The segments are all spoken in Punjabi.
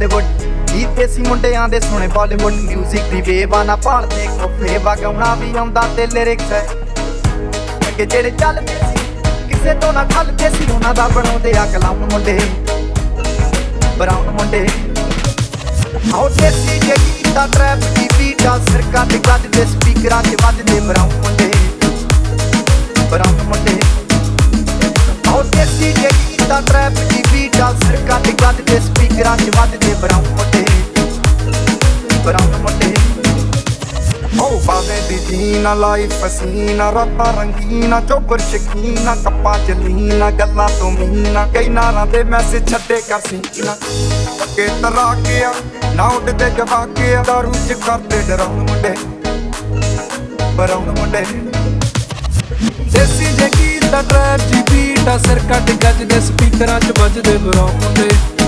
ਹਾਲੀਵੁੱਡ ਗੀਤ ਦੇਸੀ ਮੁੰਡਿਆਂ ਦੇ ਸੁਣੇ ਬਾਲੀਵੁੱਡ ਮਿਊਜ਼ਿਕ ਦੀ ਵੇਵਾ ਨਾ ਭਾਲਦੇ ਕੋਫੇ ਵਗਾਉਣਾ ਵੀ ਆਉਂਦਾ ਤੇ ਲਿਰਿਕਸ ਅੱਗੇ ਜਿਹੜੇ ਚੱਲਦੇ ਸੀ ਕਿਸੇ ਤੋਂ ਨਾ ਖਲਦੇ ਸੀ ਉਹਨਾਂ ਦਾ ਬਣਾਉਂਦੇ ਆ ਕਲਾਮ ਮੁੰਡੇ ਬਰਾਉਨ ਮੁੰਡੇ ਆਓ ਦੇਸੀ ਜੇ ਗੀਤ ਦਾ ਟਰੈਪ ਦੀ ਬੀਟ ਆ ਸਰਕਾਰ ਦੇ ਗੱਜ ਦੇ ਸਪੀਕਰਾਂ 'ਚ ਵੱਜਦੇ ਬਰਾਉਨ ਮੁੰਡੇ ਬਰਾਉਨ ਮੁੰਡੇ ਆਓ ਦੇਸੀ ਜੇ ਗੀਤ ਦਾ ਟਰੈਪ ਦੀ ਬੀਟ ਆ ਸਰਕਾਰ ਦੇ ਗੱਜ ਦੇ ਸਪੀਕਰਾਂ 'ਚ ਵੱਜਦੇ ਬਰਾਉਨ ਮੁੰਡੇ ਬਰਾਉਨ ਮੁੰਡੇ ਉਹ ਬਾਵੇ ਦੀ ਜੀਨਾ ਲਾਈਫ ਪਸੀਨਾ ਰਾਤਾਂ ਰੰਗੀਨਾ ਚੋਬਰ ਸ਼ਕੀਨਾ ਕੱਪਾਂ ਚ ਲੀਨਾ ਗੱਲਾਂ ਤੋਂ ਮੀਨਾ ਕਈ ਨਾਰਾਂ ਦੇ ਮੈਸੇਜ ਛੱਡੇ ਕਰ ਸੀਨਾ ਪੱਕੇ ਤਰਾ ਕੇ ਆ ਨਾ ਉੱਡਦੇ ਜਵਾ ਕੇ ਆ ਦਾਰੂ ਚ ਕਰਦੇ ਡਰਾਉਣ ਮੁੰਡੇ ਬਰਾਉਨ ਮੁੰਡੇ ਦੇਸੀ ਜੇ ਗੀਤ ਦਾ ਟਰੈਪ ਜੀ ਬੀਟ ਆ ਸਿਰ ਕੱਟ ਗੱਜ ਦੇ ਸਪੀਕਰਾਂ 'ਚ ਵੱਜਦੇ ਬਰਾਉਨ ਮੁੰਡੇ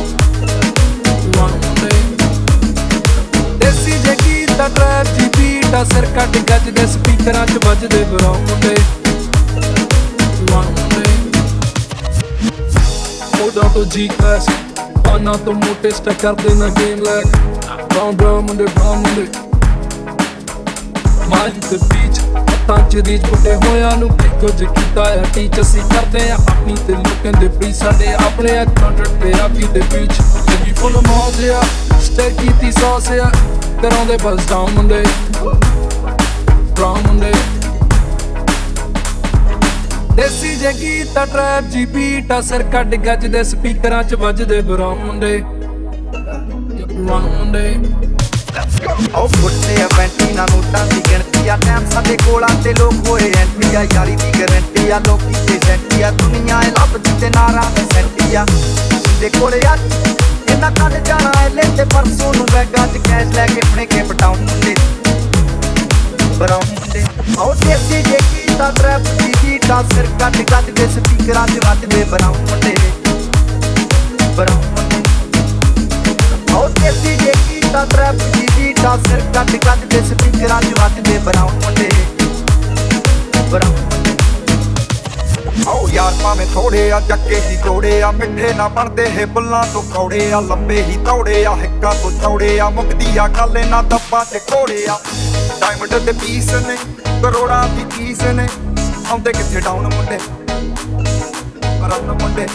ਦੇਸੀ ਜੇ ਗੀਤ ਦਾ ਟਰੈਪ ਜੀ ਬੀਟ ਆ ਸਿਰ ਕੱਟ ਗੱਜ ਦੇ ਸਪੀਕਰਾਂ 'ਚ ਵੱਜਦੇ ਬਰਾਉਨ ਮੁੰਡੇ ਉਦੋਂ ਤੋਂ ਜੀ ਕਲਾਸ ਉਹਨਾਂ ਤੋਂ ਮੋਟੇ ਸਟੈਕ ਕਰਦੇ ਨਾ ਗੇਮ ਲੈਕ ਬਰਾਉਨ ਮੁੰਡੇ ਮਾਜ ਤੇ ਬੀਚ ਹੱਥਾਂ 'ਚ ਰੀਚ ਪੁੱਟੇ ਹੋਇਆਂ ਨੂੰ ਕੁਝ ਕੀਤਾ ਆ ਟੀਚ ਅਸੀਂ ਕਰਦੇ ਆ ਆਪਣੀ ਤੇ ਲੋਕਾਂ ਦੇ ਪ੍ਰੀ ਸਾਡੇ ਆਪਣੇ ਕਾਊਂਟਰ ਤੇ ਆਪੀ ਦੇ ਵਿੱਚ ਜਿੱਦੀ ਫੁੱਲ ਮੌਜ ਆ ਸਟੇ ਕੀਤੀ ਸੌਸ ਆ ਕਰਾਉਂਦੇ ਬਸ ਡਾਊਨ ਮੁੰਡੇ ਬਰਾਉਨ ਮੁੰਡੇ ਦੇਸੀ ਜੇ ਗੀਤ ਦਾ ਟਰੈਪ ਜੀ ਬੀਟ ਆ ਸਿਰ ਕੱਢ ਗੱਜ ਦੇ ਸਪੀਕਰਾਂ 'ਚ ਵੱਜਦੇ ਬਰਾਉਨ ਮੁੰਡੇ ਬਰਾਉਨ ਮੁੰਡੇ ਆਓ ਫੁੱਟੇ ਆ ਬੈਂਟੀਨਾ ਨੋਟਾਂ ਦੀ ਗਿਣਤੀ ਆ ਟਾਈਮ ਸਾਡੇ ਕੋਲ ਆਂਦੇ ਲੋਕ ਹੋਏ ਐਂਟੀ ਆ ਯਾਰੀ ਦੀ ਗਰੰਟੀ ਆ ਲੋਕੀ ਤੇ ਸੈਂਟੀ ਆ ਦੁਨੀਆ ਇਹ ਲੱਭਦੀ ਤੇ ਨਾਰਾਂ ਦੀ ਸੈਂਟੀ ਆ ਦੇ ਕੋਲੇ ਆ ਇਹਨਾਂ ਕੱਢ ਜਾਣਾ ਐਲੇ ਤੇ ਪਰਸੋਂ ਨੂੰ ਬੈਗਾਂ 'ਚ ਕੈਸ਼ ਲੈ ਕੇ ਆਪਣੇ ਕੇ ਪਟਾਉਣ ਮੁੰਡੇ ਬਰਾਉਨ ਮੁੰਡੇ ਆਓ ਦੇਸੀ ਜੇ ਗੀਤ ਦਾ ਟਰੈਪ ਦੀ ਬੀਟ ਆ ਸਿਰ ਕੱਟ ਗੱਜ ਦੇ ਸਪੀਕਰਾਂ 'ਚ ਵੱਜਦੇ ਬਰਾਉਨ ਮੁੰਡੇ ਬਰਾਉਨ ਮੁੰਡੇ ਆਓ ਦੇਸੀ ਜੇ ਗੀਤ ਦਾ ਟਰੈਪ ਦੀ ਬੀਟ ਆ ਸਿਰ ਕੱਟ ਗੱਜ ਦੇ ਸਪੀਕਰਾਂ 'ਚ ਵੱਜਦੇ ਬਰਾਉਨ ਮੁੰਡੇ ਬਰਾਉਨ ਮੁੰਡੇ ਆਓ ਯਾਰ ਭਾਵੇਂ ਥੋੜੇ ਆ ਜੱਕੇ ਹੀ ਜੋੜੇ ਆ ਮਿੱਠੇ ਨਾ ਬਣਦੇ ਇਹ ਬੁੱਲਾਂ ਤੋਂ ਕੌੜੇ ਆ ਲੰਬੇ ਹੀ ਤੌੜੇ ਆ ਹਿੱਕਾਂ ਤੋਂ ਚੌੜੇ ਆ ਮੁਕਦੀ ਆ ਗੱਲ ਇਹਨਾਂ ਦੱਬਾਂ ਤੇ ਘੋੜੇ ਆ ਡਾਇਮੰਡ ਦੇ ਪੀਸ ਨੇ ਕਰੋੜਾਂ ਦੀ ਚੀਜ਼ ਨੇ ਆਉਂਦੇ ਕਿੱਥੇ ਡਾਊਨ ਮੁੰਡੇ ਬਰਾਉਨ ਮੁੰਡੇ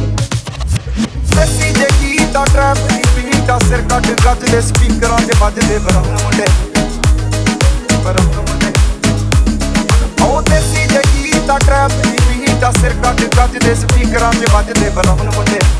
ਦੇਸੀ ਜੇ ਗੀਤ ਦਾ ਟਰੈਪ ਦੀ ਬੀਟ ਆ ਸਿਰ ਕੱਟ ਗੱਜ ਦੇ ਸਪੀਕਰਾਂ 'ਚ ਵੱਜਦੇ ਬਰਾਉਨ ਮੁੰਡੇ ਬਰਾਉਨ ਮੁੰਡੇ ਆਓ ਦੇਸੀ ਜੇ ਗੀਤ ਦਾ ਟਰੈਪ ਦੀ ਬੀਟ ਆ ਸਿਰ ਕੱਟ ਗੱਜ ਦੇ ਸਪੀਕਰਾਂ 'ਚ ਵੱਜਦੇ ਬਰਾਉਨ ਮੁੰਡੇ